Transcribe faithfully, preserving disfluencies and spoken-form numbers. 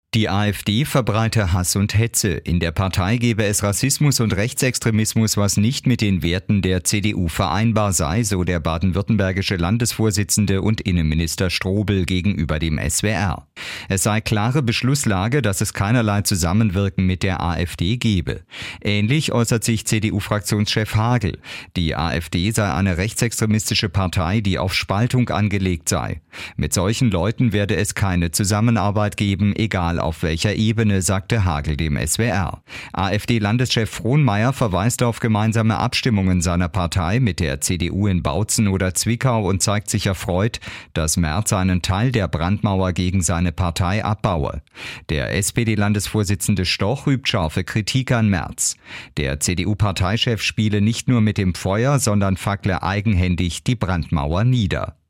Die AfD verbreite Hass und Hetze. In der Partei gebe es Rassismus und Rechtsextremismus, was nicht mit den Werten der C D U vereinbar sei, so der baden-württembergische Landesvorsitzende und Innenminister Strobel gegenüber dem S W R. Es sei klare Beschlusslage, dass es keinerlei Zusammenwirken mit der AfD gebe. Ähnlich äußert sich C D U-Fraktionschef Hagel. Die AfD sei eine rechtsextremistische Partei, die auf Spaltung angelegt sei. Mit solchen Leuten werde es keine Zusammenarbeit geben, egal auf welcher Ebene, sagte Hagel dem S W R. AfD-Landeschef Frohnmayer verweist auf gemeinsame Abstimmungen seiner Partei mit der C D U in Bautzen oder Zwickau und zeigt sich erfreut, dass Merz einen Teil der Brandmauer gegen seine Partei abbaue. Der S P D-Landesvorsitzende Stoch übt scharfe Kritik an Merz. Der C D U-Parteichef spiele nicht nur mit dem Feuer, sondern fackle eigenhändig die Brandmauer nieder.